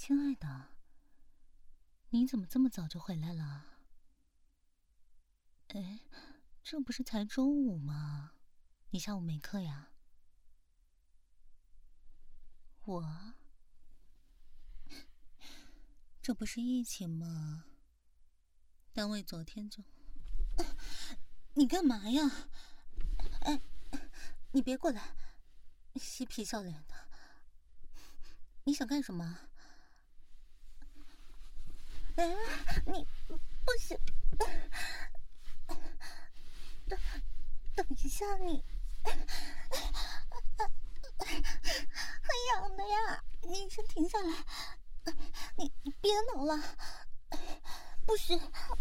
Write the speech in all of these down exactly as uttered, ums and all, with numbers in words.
亲爱的，你怎么这么早就回来了？哎，这不是才周五吗？你下午没课呀？我，这不是疫情吗？单位昨天就……你干嘛呀？哎，你别过来，嬉皮笑脸的，你想干什么？哎，你不行，等等一下你，很痒的呀，你先停下来，你你别挠了，不许，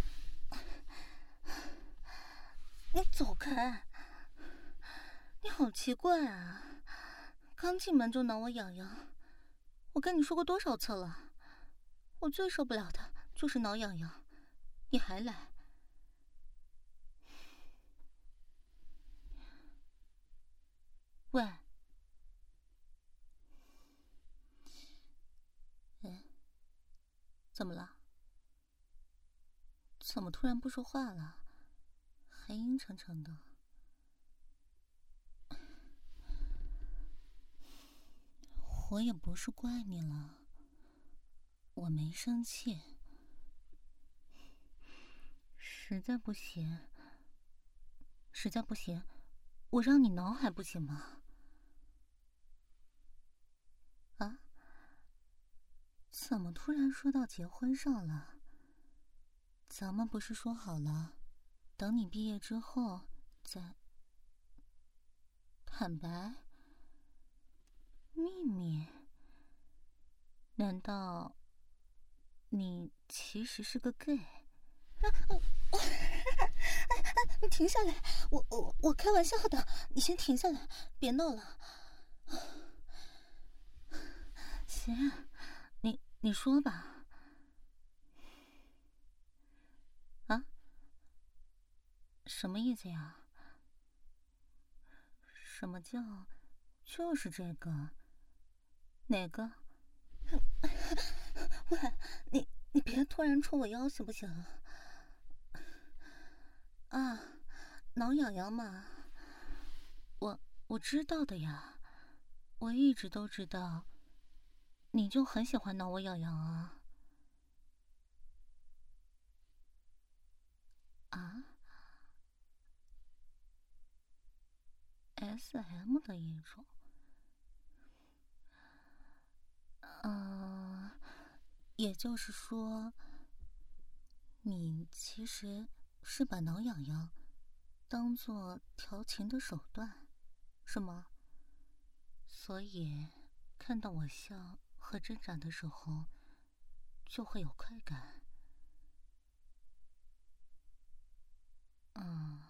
你走开，你好奇怪啊，刚进门就挠我痒痒，我跟你说过多少次了，我最受不了的就是挠痒痒，你还来。喂，哎，怎么了？怎么突然不说话了？还阴沉沉的。我也不是怪你了，我没生气。实在不行，实在不行，我让你挠还不行吗？啊？怎么突然说到结婚上了？咱们不是说好了，等你毕业之后再坦白？秘密？难道你其实是个 gay？ 你停下来！我我我开玩笑的，你先停下来，别闹了。行，你你说吧。啊？什么意思呀？什么叫就是这个？哪个？喂，你你别突然戳我腰行不行？啊，挠痒痒嘛，我我知道的呀，我一直都知道，你就很喜欢挠我痒痒啊。啊 ？S M 的一种。嗯、呃，也就是说，你其实是把挠痒痒当做调情的手段，是吗？所以看到我笑和挣扎的时候，就会有快感。嗯，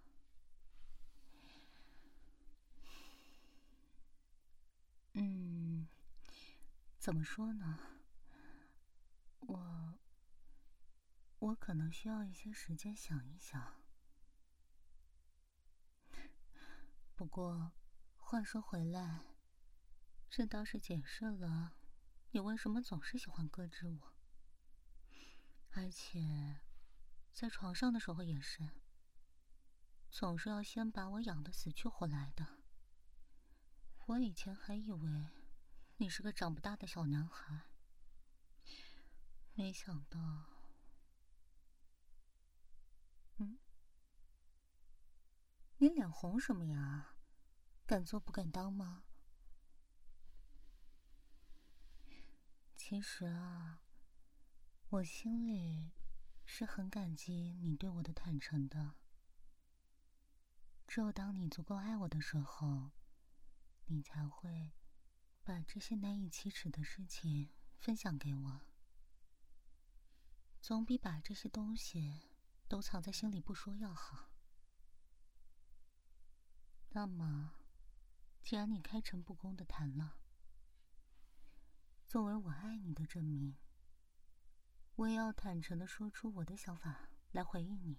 嗯，怎么说呢？我我可能需要一些时间想一想。不过，话说回来，这倒是解释了你为什么总是喜欢搁置我，而且在床上的时候也是，总是要先把我养得死去活来的。我以前还以为你是个长不大的小男孩，没想到……嗯，你脸红什么呀？敢做不敢当吗？其实啊，我心里是很感激你对我的坦诚的。只有当你足够爱我的时候，你才会把这些难以启齿的事情分享给我，总比把这些东西都藏在心里不说要好。那么，既然你开诚布公的谈了，作为我爱你的证明，我也要坦诚的说出我的想法来回应你。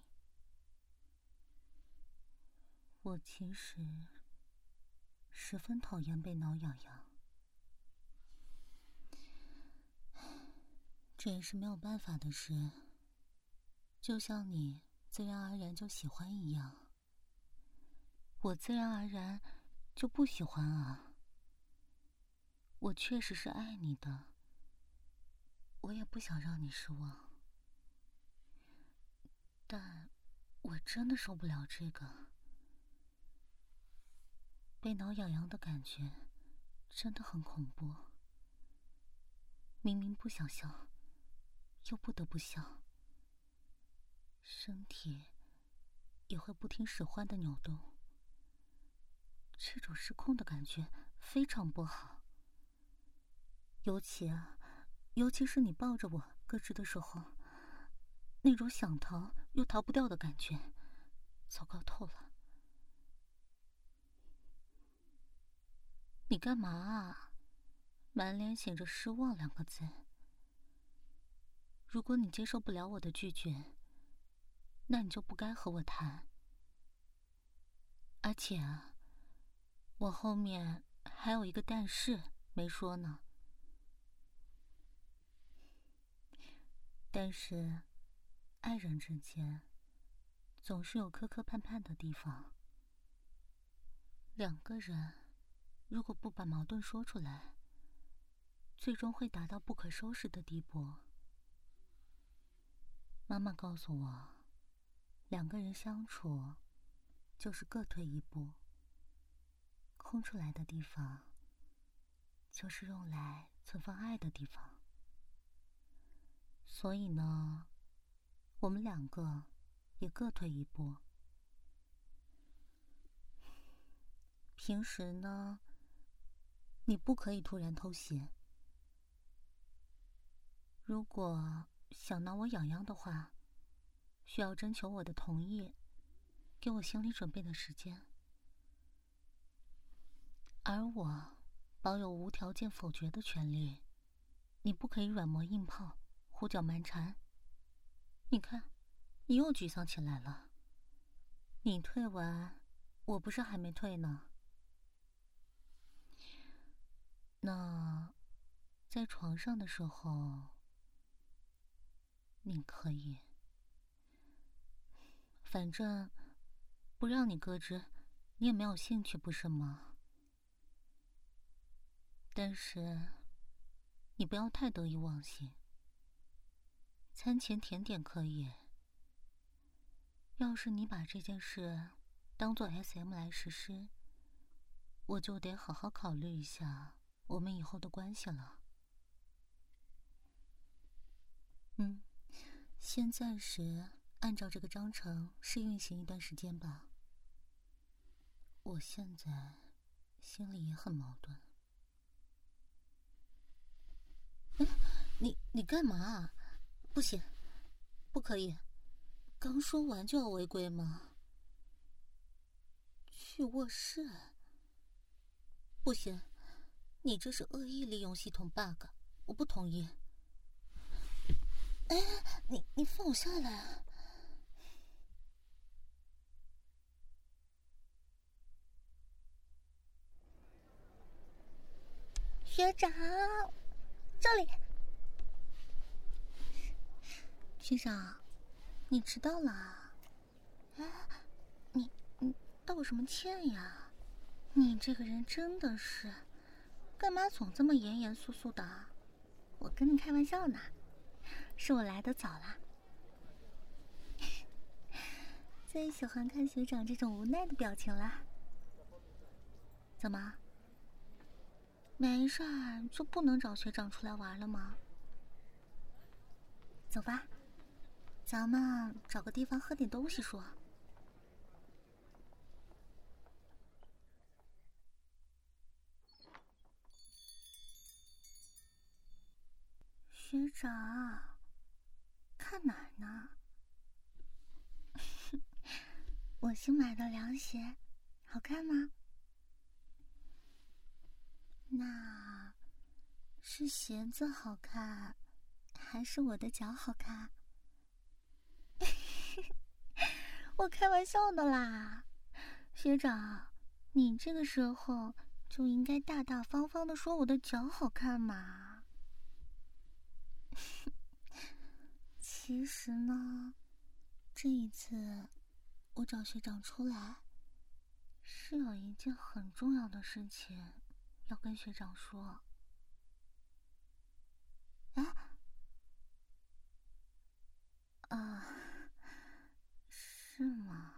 我其实十分讨厌被挠痒痒。 这也是没有办法的事，就像你自然而然就喜欢一样，我自然而然就不喜欢啊。我确实是爱你的，我也不想让你失望，但我真的受不了这个被挠痒痒的感觉，真的很恐怖。明明不想笑，又不得不笑，身体也会不听使唤的扭动，这种失控的感觉非常不好。尤其啊，尤其是你抱着我咯吱的时候，那种想逃又逃不掉的感觉，糟糕透了。你干嘛啊？满脸写着失望两个字。如果你接受不了我的拒绝，那你就不该和我谈。而且啊，我后面还有一个但是没说呢。但是，爱人之间总是有磕磕绊绊的地方。两个人如果不把矛盾说出来，最终会达到不可收拾的地步。妈妈告诉我，两个人相处就是各退一步，空出来的地方就是用来存放爱的地方。所以呢，我们两个也各退一步。平时呢，你不可以突然偷袭。如果想挠我痒痒的话，需要征求我的同意，给我心理准备的时间。而我保有无条件否决的权利，你不可以软磨硬泡，胡搅蛮缠。你看，你又沮丧起来了。你退完，我不是还没退呢。那在床上的时候，你可以，反正不让你咯吱，你也没有兴趣，不是吗？但是你不要太得意忘形。餐前甜点可以，要是你把这件事当做 S M 来实施，我就得好好考虑一下我们以后的关系了。嗯，先暂时按照这个章程试运行一段时间吧。我现在心里也很矛盾。哎，你你干嘛啊？不行，不可以，刚说完就要违规吗？去卧室？不行，你这是恶意利用系统 bug， 我不同意。哎，你你放我下来啊！学长，这里。学长，你迟到了。哎，你你道什么歉呀？你这个人真的是，干嘛总这么严严肃肃的？我跟你开玩笑呢，是我来得早啦。最喜欢看学长这种无奈的表情了。怎么？没事儿就不能找学长出来玩了吗？走吧，咱们找个地方喝点东西说。学长，看哪儿呢？我新买的凉鞋，好看吗？那是鞋子好看，还是我的脚好看？我开玩笑的啦，学长，你这个时候就应该大大方方的说我的脚好看嘛。 其实呢，这一次我找学长出来，是有一件很重要的事情要跟学长说。哎，啊，是吗？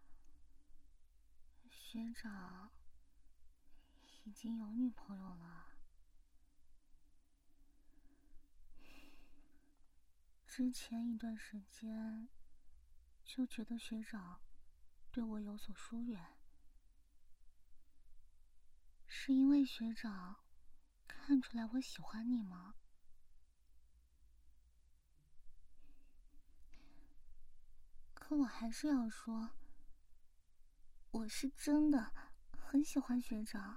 学长已经有女朋友了。之前一段时间就觉得学长对我有所疏远，是因为学长看出来我喜欢你吗？可我还是要说，我是真的很喜欢学长。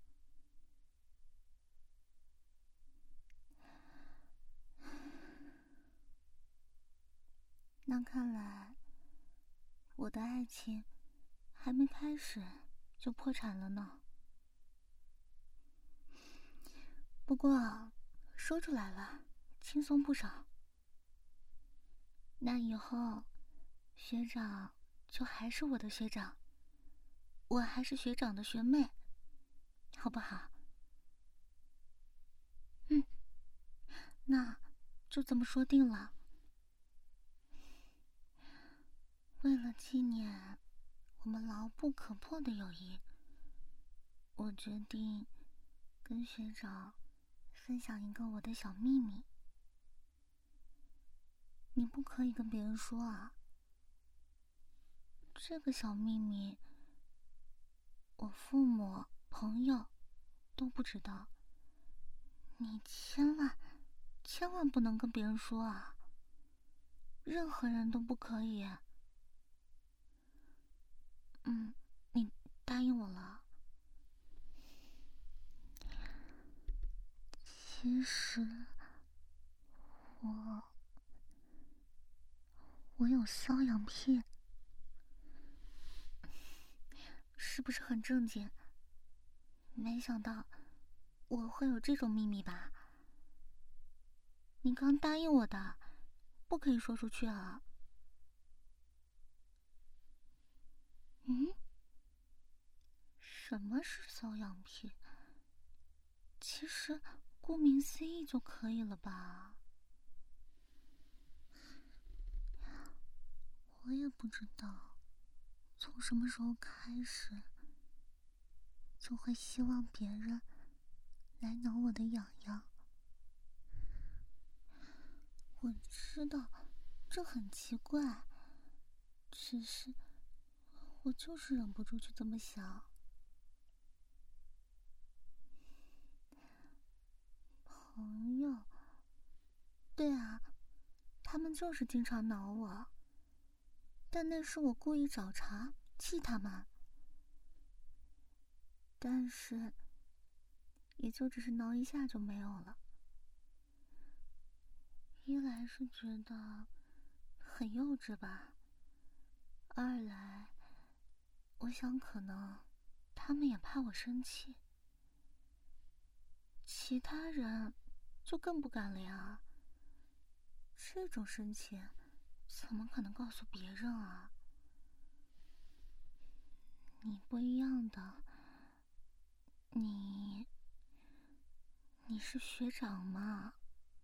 那看来我的爱情还没开始就破产了呢。不过说出来了，轻松不少。那以后学长就还是我的学长，我还是学长的学妹，好不好？嗯，那就这么说定了。为了纪念我们牢不可破的友谊，我决定跟学长分享一个我的小秘密。你不可以跟别人说啊。这个小秘密，我父母、朋友都不知道。你千万、千万不能跟别人说啊！任何人都不可以。嗯，你答应我了。其实，我我有瘙痒癖，是不是很正经？没想到我会有这种秘密吧？你刚答应我的，不可以说出去啊。嗯？什么是瘙痒癖？其实顾名思义就可以了吧？我也不知道从什么时候开始就会希望别人来挠我的痒痒。我知道这很奇怪，只是我就是忍不住去这么想。朋友，对啊，他们就是经常挠我，但那是我故意找茬气他们。但是也就只是挠一下就没有了。一来是觉得很幼稚吧，二来我想可能他们也怕我生气。其他人就更不敢了呀，这种生气怎么可能告诉别人啊？你不一样的，你你是学长嘛？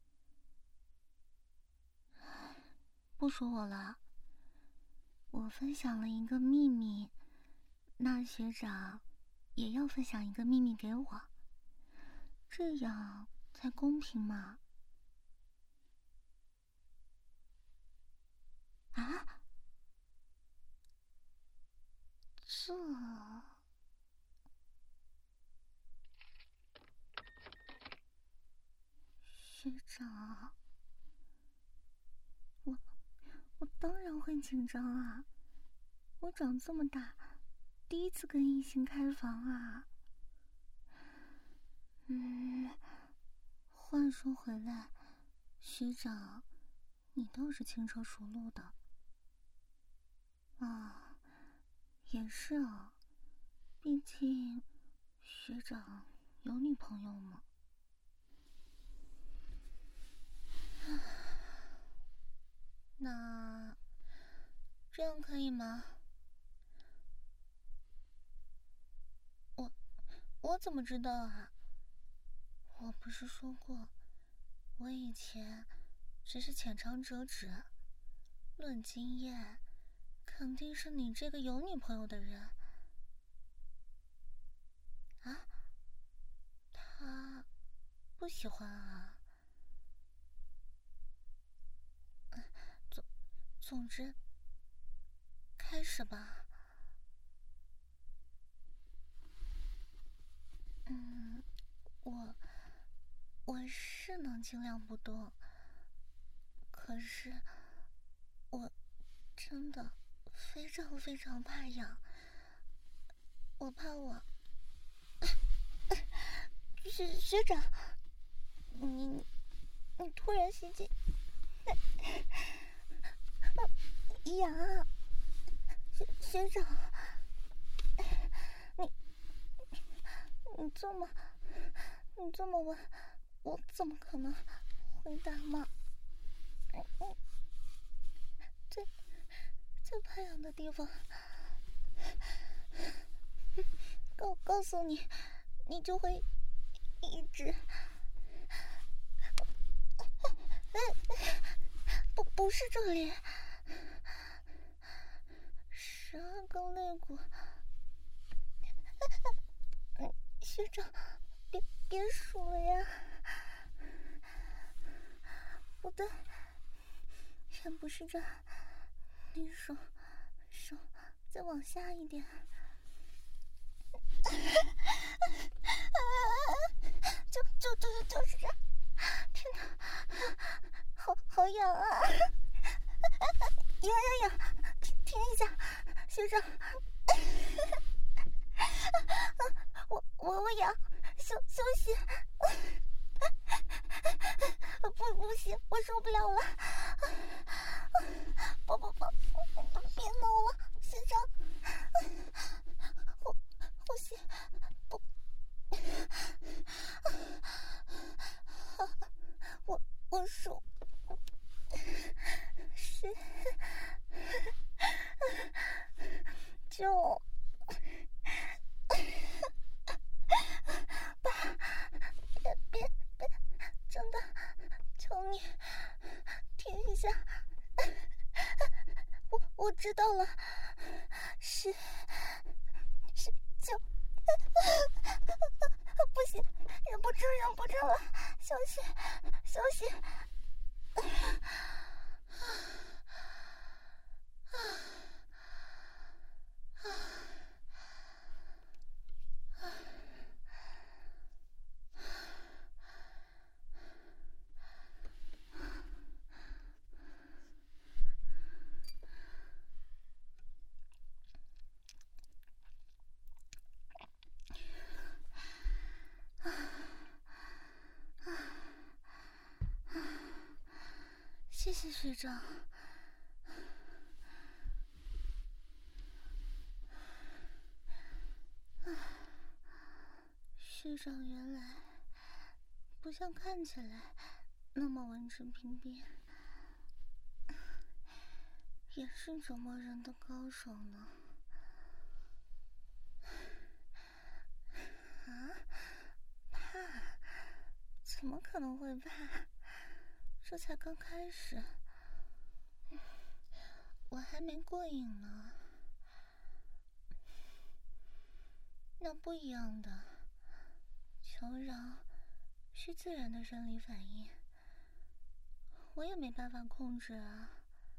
不说我了，我分享了一个秘密，那学长也要分享一个秘密给我，这样才公平嘛。啊？这学长，我我当然会紧张啊！我长这么大，第一次跟异性开房啊。嗯，话说回来，学长，你倒是轻车熟路的。啊，也是啊，毕竟学长有女朋友嘛。 吗？我我怎么知道啊？我不是说过，我以前只是浅尝辄止，论经验，肯定是你这个有女朋友的人啊。他不喜欢啊。总总之，开始吧。嗯，我我是能尽量不动，可是我真的非常非常怕痒，我怕我学学长，你你突然袭击，痒啊！学学长，你你这么你这么问，我怎么可能回答嘛？嗯，最最怕痒的地方，告告诉你，你就会一直。不不是这里，十二根肋骨。学长，别别数了呀！不对，也不是这，你手手再往下一点。就就就就是这，天哪，好好痒啊！痒痒痒，停停一下，学长，我我我痒，休休息。不不行，我受不了了！不不不，别弄了，学长，呼呼吸不，我我数十九八，别别别，真的，求你停一下。我我知道了，十十九，不行，忍不住，忍不住了，休息，休息。谢谢学长。学长原来不像看起来那么文质彬彬，也是折磨人的高手呢。啊？怕？怎么可能会怕？这才刚开始，我还没过瘾呢。那不一样的，求饶是自然的生理反应，我也没办法控制啊。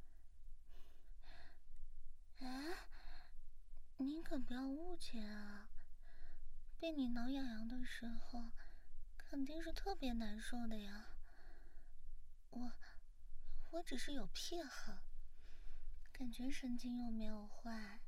哎，你可不要误解啊！被你挠痒痒的时候，肯定是特别难受的呀。我，我只是有癖好，感觉神经又没有坏。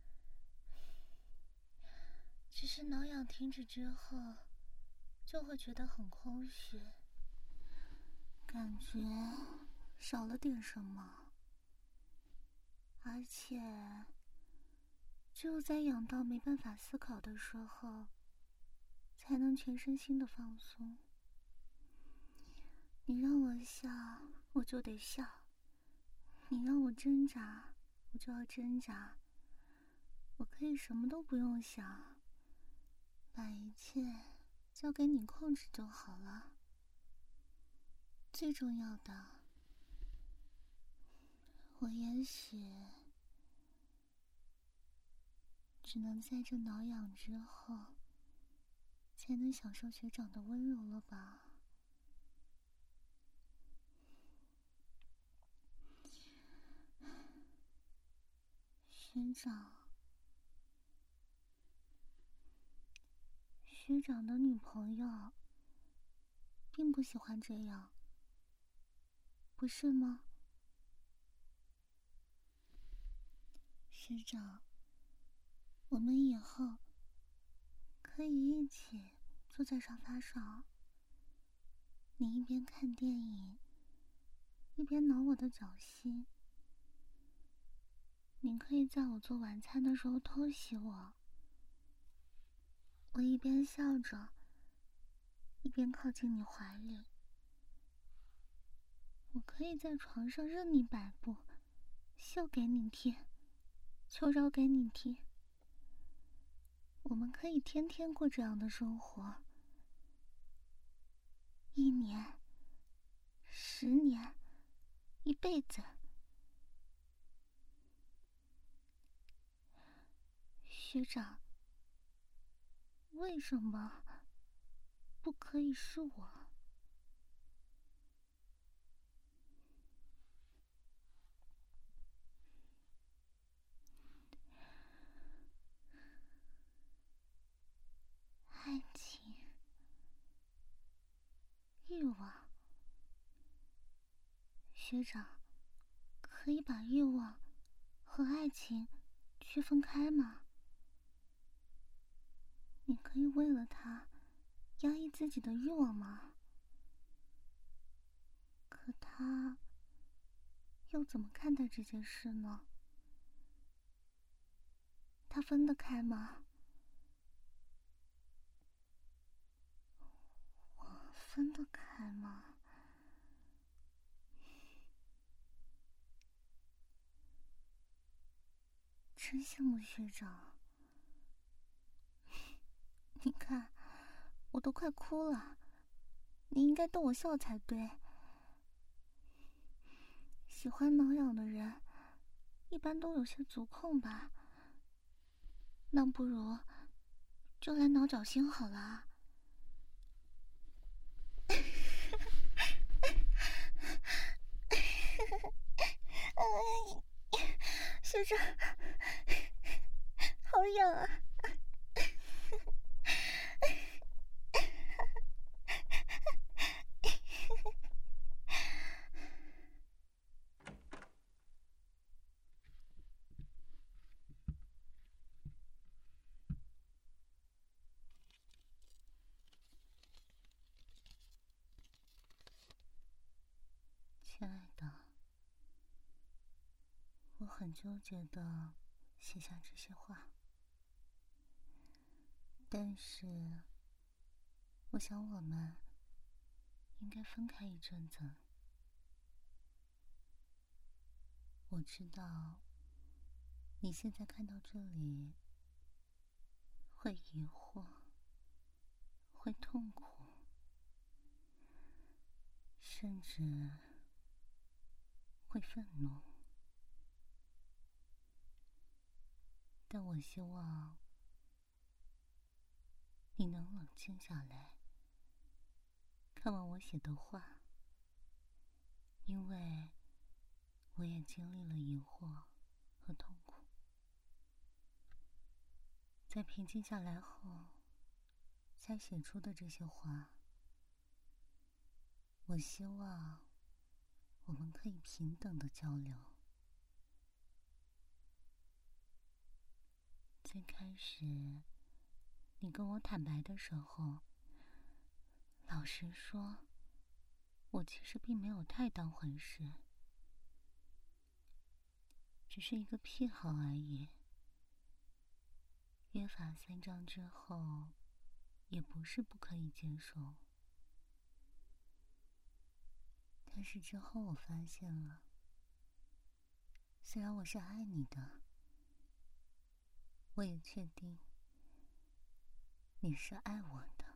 只是挠痒停止之后，就会觉得很空虚，感觉少了点什么，而且只有在痒到没办法思考的时候，才能全身心的放松。你让我笑，我就得笑；你让我挣扎， 我就要挣扎。我可以什么都不用想，把一切交给你控制就好了。最重要的，我也许只能在这挠痒之后，才能享受学长的温柔了吧？学长，学长的女朋友并不喜欢这样，不是吗？学长，我们以后可以一起坐在沙发上，你一边看电影，一边挠我的脚心。你可以在我做晚餐的时候偷袭我，我一边笑着，一边靠近你怀里。我可以在床上任你摆布，秀给你听，求饶给你听。我们可以天天过这样的生活，一年、十年、一辈子。学长，为什么不可以是我？爱情、欲望，学长，可以把欲望和爱情区分开吗？你可以为了他压抑自己的欲望吗？可他又怎么看待这件事呢？他分得开吗？我分得开吗？真羡慕学长。你看，我都快哭了，你应该逗我笑才对。喜欢挠痒的人，一般都有些足控吧？那不如就来挠脚心好了。学长，好痒啊！亲爱的，我很纠结的写下这些话，但是我想我们应该分开一阵子。我知道你现在看到这里会疑惑，会痛苦，甚至会愤怒，但我希望你能冷静下来，看完我写的话，因为我也经历了疑惑和痛苦。在平静下来后才写出的这些话，我希望我们可以平等的交流。最开始你跟我坦白的时候，老实说，我其实并没有太当回事，只是一个癖好而已。约法三章之后，也不是不可以接受。但是之后我发现了， 虽然我是爱你的，我也确定你是爱我的，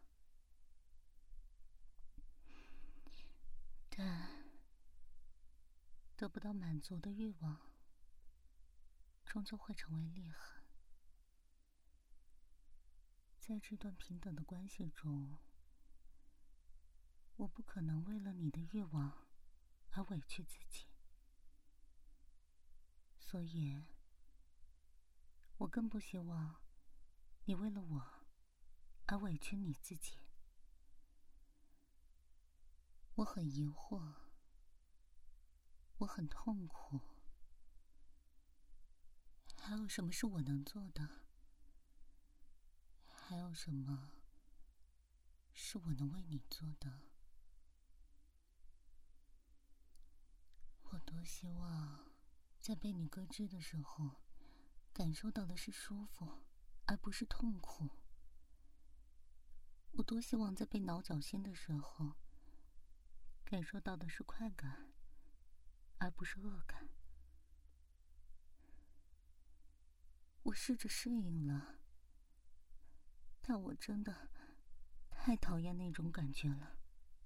但得不到满足的欲望，终究会成为裂痕。在这段平等的关系中，我不可能为了你的欲望而委屈自己，所以，我更不希望你为了我而委屈你自己。我很疑惑，我很痛苦，还有什么是我能做的？还有什么是我能为你做的？我多希望在被你搁置的时候，感受到的是舒服，而不是痛苦。我多希望在被挠脚心的时候，感受到的是快感，而不是恶感。我试着适应了，但我真的太讨厌那种感觉了。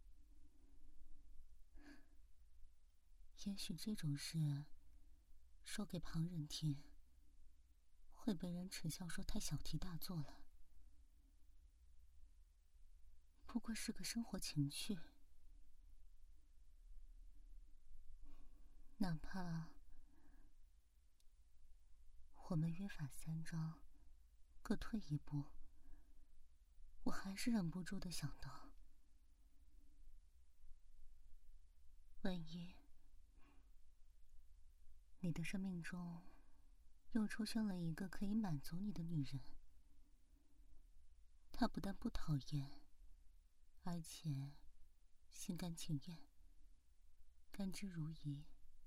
也许这种事说给旁人听，会被人耻笑说太小题大做了。不过是个生活情趣，哪怕我们约法三章，各退一步，我还是忍不住的想到，万一你的生命中又出现了一个可以满足你的女人，她不但不讨厌，而且心甘情愿，甘之如饴，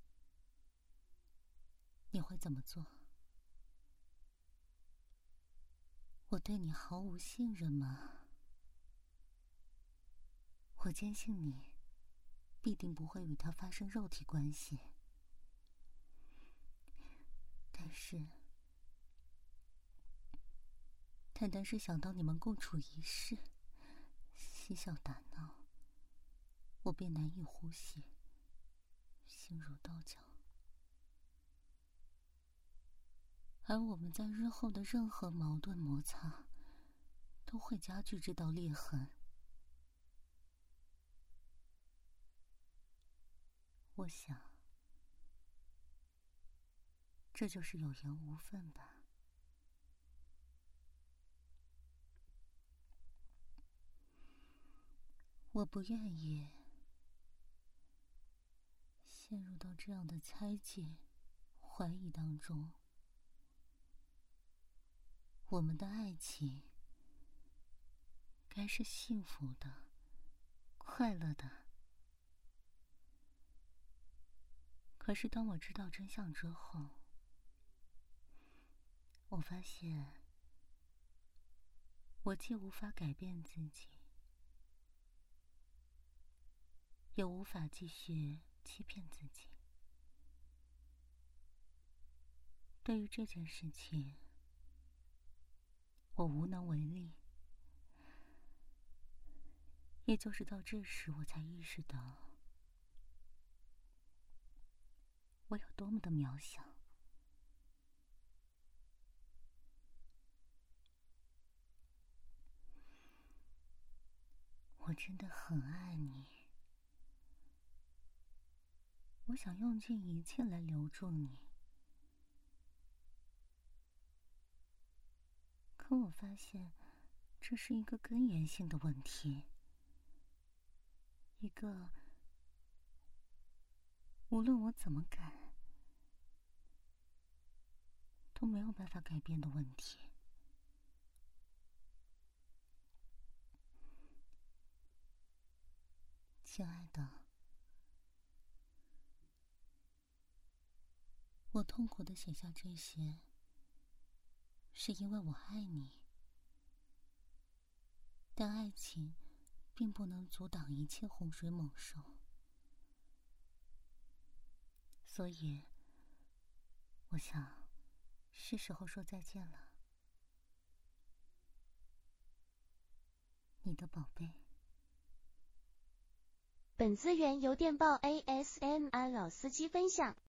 你会怎么做？我对你毫无信任吗？我坚信你必定不会与他发生肉体关系，但是单单是想到你们共处一室，嬉笑打闹，我便难以呼吸，心如刀绞。而我们在日后的任何矛盾摩擦，都会加剧这道裂痕。我想，这就是有缘无分吧。我不愿意陷入到这样的猜忌、怀疑当中。我们的爱情该是幸福的、快乐的。可是当我知道真相之后，我发现我既无法改变自己，也无法继续欺骗自己。对于这件事情，我无能为力。也就是到这时，我才意识到我有多么的渺小。我真的很爱你，我想用尽一切来留住你。可我发现，这是一个根源性的问题，一个无论我怎么改都没有办法改变的问题。亲爱的，我痛苦地写下这些，是因为我爱你。但爱情并不能阻挡一切洪水猛兽，所以我想是时候说再见了，你的宝贝。 本资源由电报 A S M R 老司机分享。